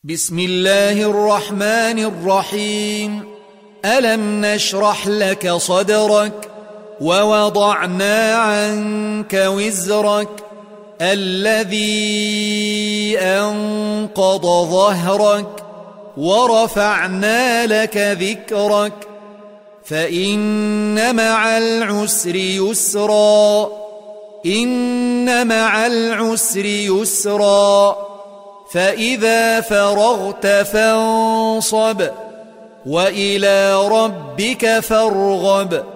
بسم الله الرحمن الرحيم. ألم نشرح لك صدرك ووضعنا عنك وزرك الذي أنقض ظهرك ورفعنا لك ذكرك فإن مع العسر يسرا إن مع العسر يسرا فإذا فرغت فانصب وإلى ربك فارغب.